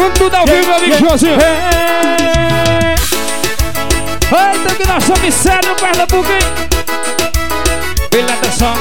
Cantando tudo ao vivo, meu amigo Joãozinho. Eita, que nós somos sérios, Pernambuco, hein? Ele atenção.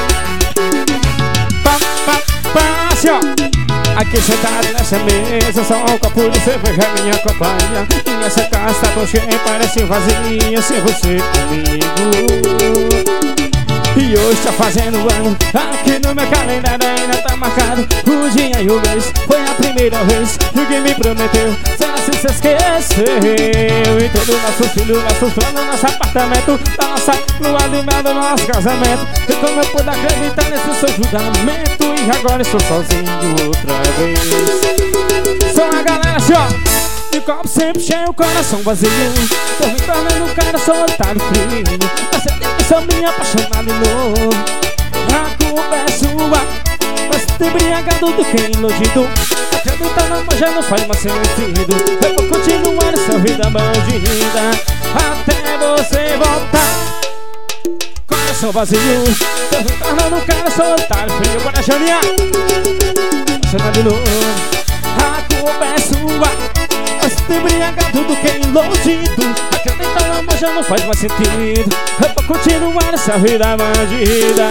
Assim, ó. Aqui sentado nessa mesa, só um copo de cerveja minha companhia. E nessa casa tá tão cheia, parece vazia sem você comigo. E hoje tá fazendo ano, aqui no meu calendário ainda tá marcado o dia e o mês. Foi a primeira vez que alguém me prometeu, será se você esqueceu? E todo nosso filho, nossos planos, nosso apartamento, da nossa lua de mel, do nosso casamento. E como eu pude acreditar nesse seu julgamento? E agora estou sozinho outra vez. Só a galera assim, ó. De copo sempre cheio, coração vazio. Tô me tornando um cara solitário, frio. Você tem que sou minha apaixonada de novo. A culpa é sua, mas te embriagado do que iludido. Acreditar no amor já não faz mais sentido. Eu vou continuar essa vida bandida até você voltar. Coração vazio, tô me tornando um cara solitário, frio. Bora, Janinha, apaixonada de novo. A culpa é sua, mas te embriagado do que iludido. Acreditar no amor já não faz mais sentido. Eu vou continuar essa vida bandida.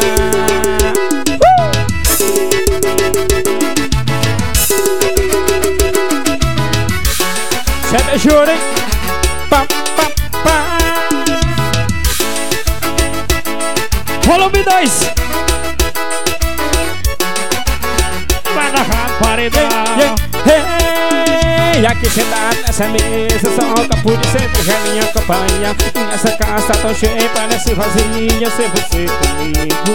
Cê é beijura, hein? Pá, pá, pá. Volume 2. Vai na paredão. E aqui sentado nessa mesa, só um copo de cerveja é minha companhia. E nessa casa tão cheia, parece vazia sem você comigo.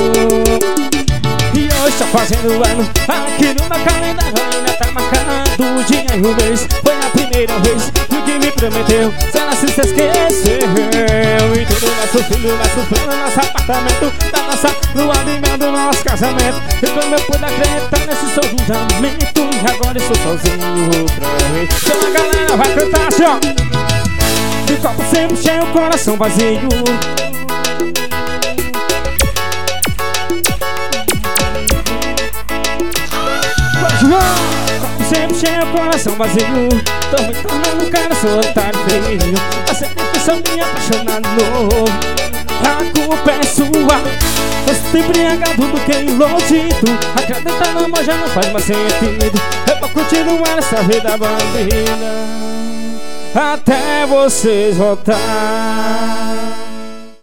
E hoje tá fazendo ano, aqui no meu calendário ainda tá marcado o dia e o mês. Foi a primeira vez que me prometeu, será se você esqueceu? E todo nosso filho, nosso plano, nosso apartamento, da nossa lua de mel, do nosso casamento. E como eu pude acreditar nesse seu julgamento? E agora estou sozinho outra vez. Então a galera vai cantar assim, ó. De copo sempre cheio, coração vazio. Copo sempre cheio, coração vazio. Tô me tornando um cara solitário, feio. Você tem que ser minha apaixonada novo. A culpa é sua, você tá embriagado do que iludido. Acreditar no amor já não faz mais sentido. Eu vou continuar essa vida bandida até vocês voltar.